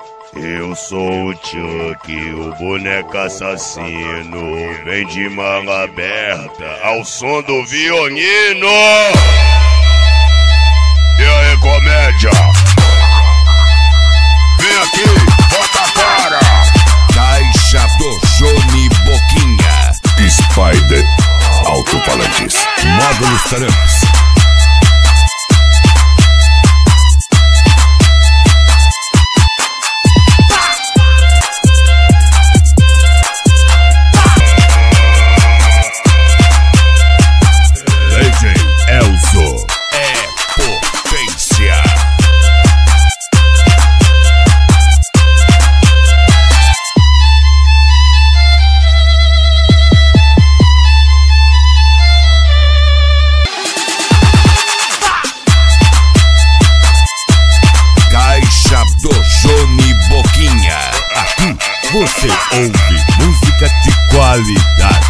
Eu sou o Chuck, o boneco assassino. Vem de manga aberta ao som do violino. E aí, comédia? Vem aqui, bota a cara. Caixa do Johnny Boquinha. Spider Alto-Falantes. Módulos Taramps. Elzo é potência. Caixa do Johnny Boquinha. Aqui você ouve música de qualidade.